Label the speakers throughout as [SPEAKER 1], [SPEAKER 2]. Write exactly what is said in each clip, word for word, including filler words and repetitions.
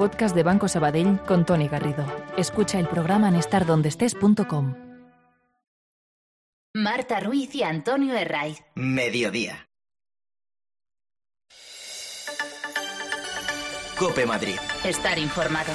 [SPEAKER 1] podcast de Banco Sabadell con Toni Garrido. Escucha el programa en estar donde estés punto com.
[SPEAKER 2] Marta Ruiz y Antonio Herraiz.
[SPEAKER 3] Mediodía. COPE Madrid.
[SPEAKER 2] Estar informado.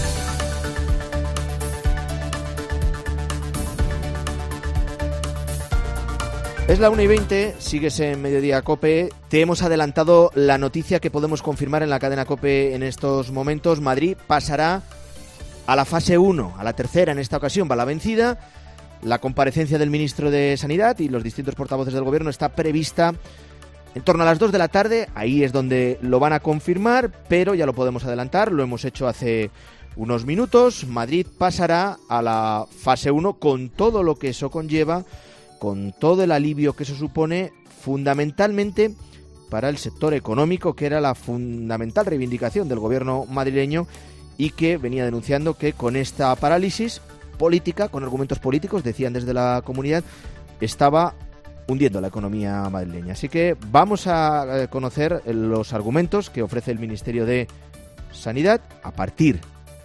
[SPEAKER 4] Es la una y veinte, sigues en Mediodía COPE. Te hemos adelantado la noticia que podemos confirmar en la cadena COPE en estos momentos. Madrid pasará a la fase uno, a la tercera en esta ocasión, va la vencida. La comparecencia del ministro de Sanidad y los distintos portavoces del gobierno está prevista en torno a las dos de la tarde. Ahí es donde lo van a confirmar, pero ya lo podemos adelantar, lo hemos hecho hace unos minutos. Madrid pasará a la fase uno con todo lo que eso conlleva, con todo el alivio que eso supone, fundamentalmente para el sector económico, que era la fundamental reivindicación del gobierno madrileño y que venía denunciando que con esta parálisis política, con argumentos políticos, decían desde la comunidad, estaba hundiendo la economía madrileña. Así que vamos a conocer los argumentos que ofrece el Ministerio de Sanidad a partir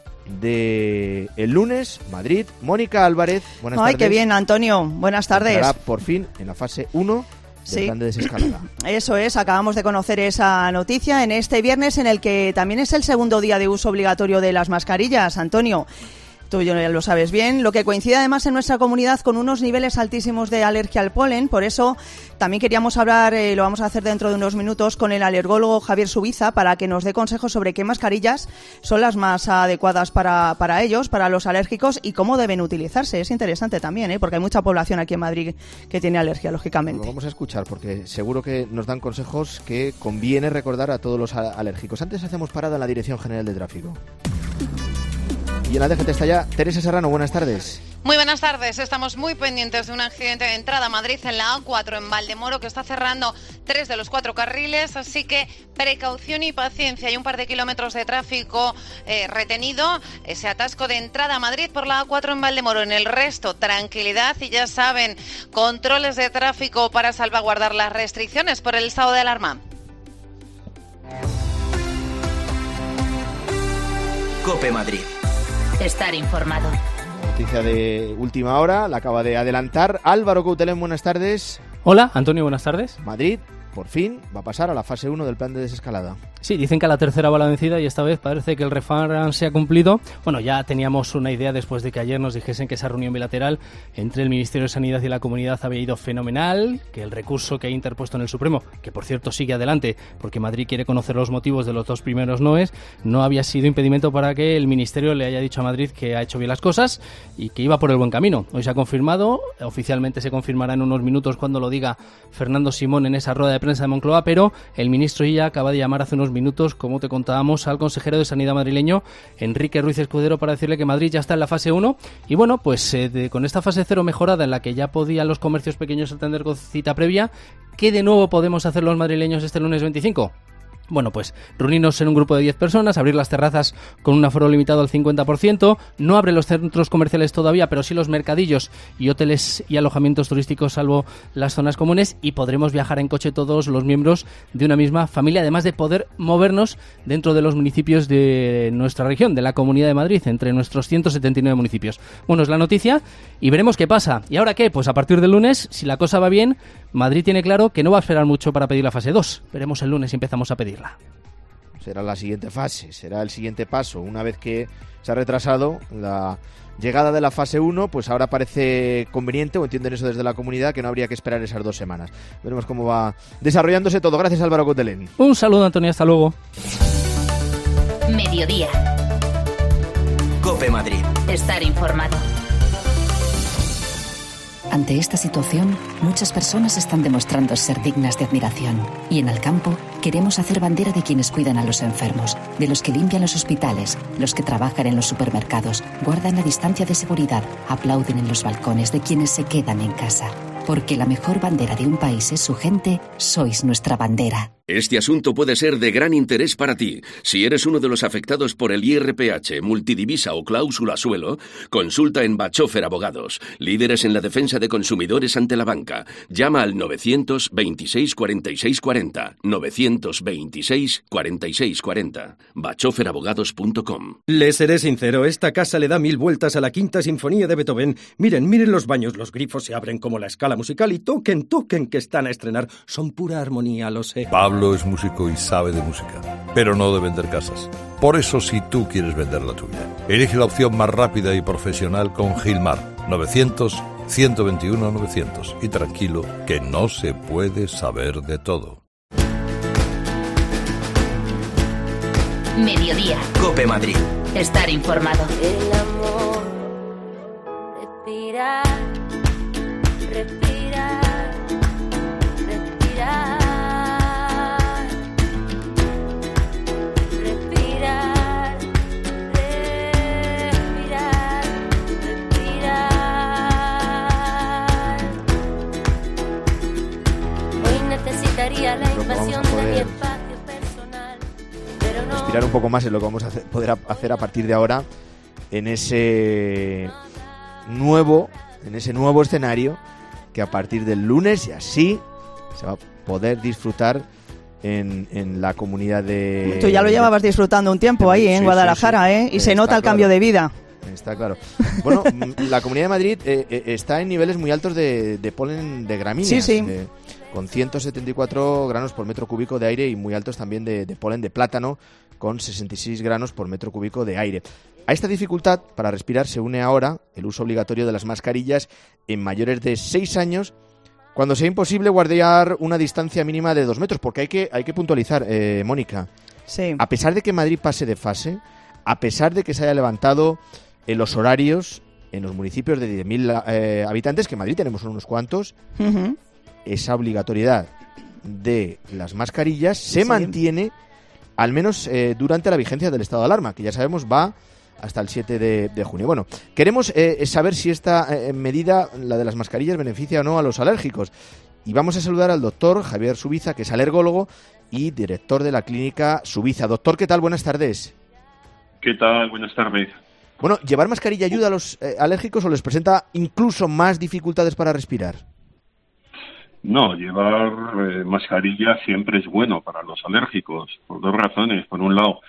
[SPEAKER 4] de el lunes. Madrid. Mónica Álvarez, buenas
[SPEAKER 5] Ay,
[SPEAKER 4] tardes.
[SPEAKER 5] Ay, qué bien, Antonio. Buenas tardes.
[SPEAKER 4] Entrará por fin en la fase uno del
[SPEAKER 5] sí.
[SPEAKER 4] plan de desescalada.
[SPEAKER 5] Eso es, acabamos de conocer esa noticia en este viernes en el que también es el segundo día de uso obligatorio de las mascarillas, Antonio. Tú ya lo sabes bien, lo que coincide además en nuestra comunidad con unos niveles altísimos de alergia al polen. Por eso también queríamos hablar, eh, lo vamos a hacer dentro de unos minutos, con el alergólogo Javier Subiza para que nos dé consejos sobre qué mascarillas son las más adecuadas para, para ellos, para los alérgicos, y cómo deben utilizarse. Es interesante también, ¿eh? Porque hay mucha población aquí en Madrid que tiene alergia, lógicamente.
[SPEAKER 4] Lo vamos a escuchar porque seguro que nos dan consejos que conviene recordar a todos los alérgicos. Antes hacemos parada en la Dirección General de Tráfico. Y en la D G T está ya Teresa Serrano, buenas tardes.
[SPEAKER 6] Muy buenas tardes, estamos muy pendientes de un accidente de entrada a Madrid en la A cuatro en Valdemoro que está cerrando tres de los cuatro carriles, así que precaución y paciencia. Hay un par de kilómetros de tráfico eh, retenido, ese atasco de entrada a Madrid por la A cuatro en Valdemoro. En el resto, tranquilidad y ya saben, controles de tráfico para salvaguardar las restricciones por el estado de alarma.
[SPEAKER 3] COPE Madrid.
[SPEAKER 2] Estar informado.
[SPEAKER 4] Noticia de última hora, la acaba de adelantar Álvaro Coutelén, buenas tardes.
[SPEAKER 7] Hola, Antonio, buenas tardes.
[SPEAKER 4] Madrid, por fin, va a pasar a la fase uno del plan de desescalada.
[SPEAKER 7] Sí, dicen que a la tercera va la vencida y esta vez parece que el refrán se ha cumplido. Bueno, ya teníamos una idea después de que ayer nos dijesen que esa reunión bilateral entre el Ministerio de Sanidad y la comunidad había ido fenomenal, que el recurso que ha interpuesto en el Supremo, que por cierto sigue adelante porque Madrid quiere conocer los motivos de los dos primeros noes, no había sido impedimento para que el Ministerio le haya dicho a Madrid que ha hecho bien las cosas y que iba por el buen camino. Hoy se ha confirmado, oficialmente se confirmará en unos minutos cuando lo diga Fernando Simón en esa rueda de prensa de Moncloa, pero el ministro ya acaba de llamar hace unos minutos, como te contábamos, al consejero de Sanidad madrileño, Enrique Ruiz Escudero, para decirle que Madrid ya está en la fase uno y bueno, pues eh, de, con esta fase cero mejorada en la que ya podían los comercios pequeños atender con cita previa, ¿qué de nuevo podemos hacer los madrileños este lunes veinticinco? Bueno, pues reunirnos en un grupo de diez personas, abrir las terrazas con un aforo limitado al cincuenta por ciento, no abre los centros comerciales todavía, pero sí los mercadillos y hoteles y alojamientos turísticos, salvo las zonas comunes, y podremos viajar en coche todos los miembros de una misma familia, además de poder movernos dentro de los municipios de nuestra región, de la Comunidad de Madrid, entre nuestros ciento setenta y nueve municipios. Bueno, es la noticia y veremos qué pasa. ¿Y ahora qué? Pues a partir del lunes, si la cosa va bien, Madrid tiene claro que no va a esperar mucho para pedir la fase dos. Veremos el lunes si empezamos a pedirla.
[SPEAKER 4] Será la siguiente fase, será el siguiente paso. Una vez que se ha retrasado la llegada de la fase uno, pues ahora parece conveniente, o entienden eso desde la comunidad, que no habría que esperar esas dos semanas. Veremos cómo va desarrollándose todo. Gracias, Álvaro Coutelén.
[SPEAKER 7] Un saludo, Antonio, hasta luego.
[SPEAKER 2] Mediodía.
[SPEAKER 3] COPE Madrid.
[SPEAKER 2] Estar informado.
[SPEAKER 8] Ante esta situación, muchas personas están demostrando ser dignas de admiración. Y en Alcampo queremos hacer bandera de quienes cuidan a los enfermos, de los que limpian los hospitales, los que trabajan en los supermercados, guardan la distancia de seguridad, aplauden en los balcones de quienes se quedan en casa. Porque la mejor bandera de un país es su gente, sois nuestra bandera.
[SPEAKER 9] Este asunto puede ser de gran interés para ti. Si eres uno de los afectados por el I R P H, multidivisa o cláusula suelo, consulta en Bachofer Abogados, líderes en la defensa de consumidores ante la banca. Llama al novecientos veintiséis cuarenta y seis cuarenta, novecientos veintiséis cuarenta y seis cuarenta, bachofer abogados punto com.
[SPEAKER 10] Les seré sincero, esta casa le da mil vueltas a la Quinta Sinfonía de Beethoven. Miren, miren los baños, los grifos se abren como la escala musical y toquen, toquen que están a estrenar. Son pura armonía, lo sé.
[SPEAKER 11] Pablo es músico y sabe de música, pero no de vender casas. Por eso, si tú quieres vender la tuya, elige la opción más rápida y profesional con Gilmar. novecientos, ciento veintiuno, novecientos. Y tranquilo, que no se puede saber de todo.
[SPEAKER 2] Mediodía.
[SPEAKER 3] COPE Madrid.
[SPEAKER 2] Estar informado.
[SPEAKER 12] El amor, respirar, respirar, respirar. La invasión de mi espacio personal, pero no...
[SPEAKER 4] Respirar un poco más es lo que vamos a hacer, poder hacer a partir de ahora en ese nuevo, en ese nuevo escenario que a partir del lunes y así se va a poder disfrutar en, en la comunidad de...
[SPEAKER 5] Tú ya lo llevabas disfrutando un tiempo ahí, ¿eh? En
[SPEAKER 4] sí,
[SPEAKER 5] Guadalajara,
[SPEAKER 4] sí, sí.
[SPEAKER 5] ¿eh? Y
[SPEAKER 4] Está
[SPEAKER 5] se nota el
[SPEAKER 4] claro.
[SPEAKER 5] cambio de vida.
[SPEAKER 4] Está claro. Bueno, la Comunidad de Madrid eh, eh, está en niveles muy altos de, de polen de gramíneas.
[SPEAKER 5] Sí, sí.
[SPEAKER 4] Eh, con ciento setenta y cuatro granos por metro cúbico de aire y muy altos también de, de polen de plátano, con sesenta y seis granos por metro cúbico de aire. A esta dificultad para respirar se une ahora el uso obligatorio de las mascarillas en mayores de seis años, cuando sea imposible guardar una distancia mínima de dos metros, porque hay que, hay que puntualizar, eh, Mónica.
[SPEAKER 5] Sí.
[SPEAKER 4] A pesar de que Madrid pase de fase, a pesar de que se haya levantado en los horarios en los municipios de diez mil eh, habitantes, que en Madrid tenemos unos cuantos, uh-huh. esa obligatoriedad de las mascarillas se sí. mantiene al menos eh, durante la vigencia del estado de alarma, que ya sabemos va hasta el siete de junio. Bueno, queremos eh, saber si esta eh, medida, la de las mascarillas, beneficia o no a los alérgicos. Y vamos a saludar al doctor Javier Subiza, que es alergólogo y director de la clínica Subiza. Doctor, ¿qué tal? Buenas tardes.
[SPEAKER 13] ¿Qué tal? Buenas tardes.
[SPEAKER 4] Bueno, ¿llevar mascarilla ayuda a los eh, alérgicos o les presenta incluso más dificultades para respirar?
[SPEAKER 13] No, llevar eh, mascarilla siempre es bueno para los alérgicos, por dos razones. Por un lado,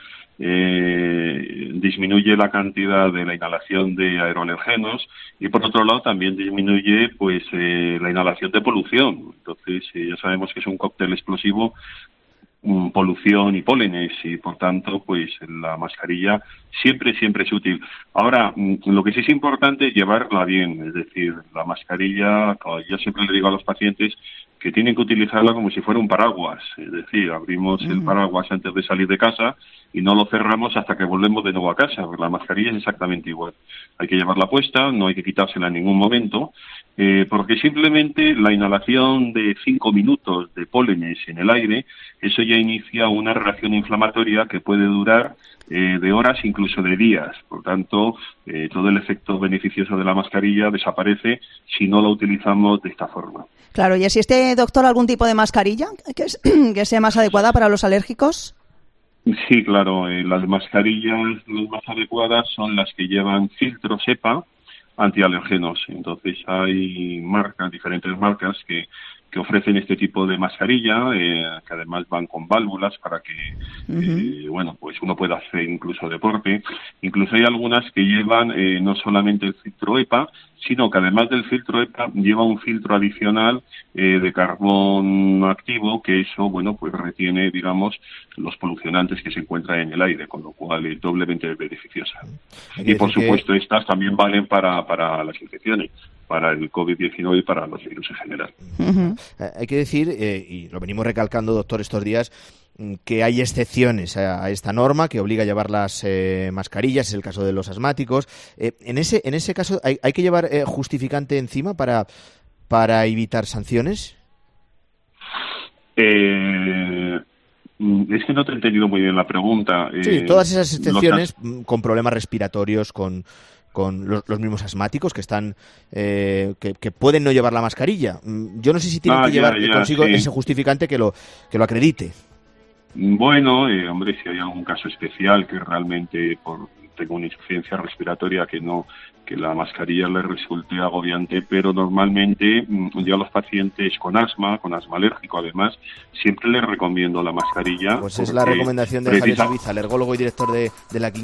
[SPEAKER 13] eh, disminuye la cantidad de la inhalación de aeroalergenos y por otro lado también disminuye pues eh, la inhalación de polución. Entonces, eh, ya sabemos que es un cóctel explosivo, polución y pólenes y por tanto pues la mascarilla siempre siempre es útil. Ahora, lo que sí es importante es llevarla bien, es decir, la mascarilla, yo siempre le digo a los pacientes que tienen que utilizarla como si fuera un paraguas, es decir, abrimos mm. el paraguas antes de salir de casa y no lo cerramos hasta que volvemos de nuevo a casa. La mascarilla es exactamente igual. Hay que llevarla puesta, no hay que quitársela en ningún momento, eh, porque simplemente la inhalación de cinco minutos de pólenes en el aire, eso ya inicia una reacción inflamatoria que puede durar eh, de horas, incluso de días. Por tanto, eh, todo el efecto beneficioso de la mascarilla desaparece si no la utilizamos de esta forma.
[SPEAKER 5] Claro, ¿y existe, doctor, algún tipo de mascarilla que, es, que sea más adecuada para los alérgicos?
[SPEAKER 13] Sí, claro, eh, las mascarillas las más adecuadas son las que llevan filtros EPA antialergenos. Entonces hay marcas, diferentes marcas que, que ofrecen este tipo de mascarilla, eh, que además van con válvulas para que, uh-huh. eh, bueno, pues uno pueda hacer incluso deporte. Incluso hay algunas que llevan eh, no solamente el filtro EPA, sino que además del filtro EPA lleva un filtro adicional eh, de carbón activo, que eso, bueno, pues retiene, digamos, los polucionantes que se encuentran en el aire, con lo cual es doblemente beneficiosa. Y por supuesto que... estas también valen para, para las infecciones, para el covid diecinueve y para los virus en general.
[SPEAKER 4] Uh-huh. Eh, hay que decir, eh, y lo venimos recalcando, doctor, estos días, que hay excepciones a, a esta norma que obliga a llevar las eh, mascarillas, es el caso de los asmáticos. Eh, en ese en ese caso, ¿hay, hay que llevar eh, justificante encima para, para evitar sanciones?
[SPEAKER 13] Eh... Es que no te he entendido muy bien la pregunta.
[SPEAKER 4] Sí,
[SPEAKER 13] eh,
[SPEAKER 4] todas esas excepciones
[SPEAKER 13] los...
[SPEAKER 4] con problemas respiratorios, con, con los, los mismos asmáticos que están eh, que, que pueden no llevar la mascarilla. Yo no sé si tienen
[SPEAKER 13] ah,
[SPEAKER 4] que llevar
[SPEAKER 13] ya, ya,
[SPEAKER 4] consigo
[SPEAKER 13] sí.
[SPEAKER 4] ese justificante que lo que lo acredite.
[SPEAKER 13] Bueno, eh, hombre, si hay algún caso especial que realmente por tengo una insuficiencia respiratoria que no que la mascarilla le resulte agobiante, pero normalmente yo a los pacientes con asma, con asma alérgico además, siempre les recomiendo la mascarilla.
[SPEAKER 4] Pues es la recomendación de Javier
[SPEAKER 13] precisa...
[SPEAKER 4] Subiza, alergólogo y director de, de la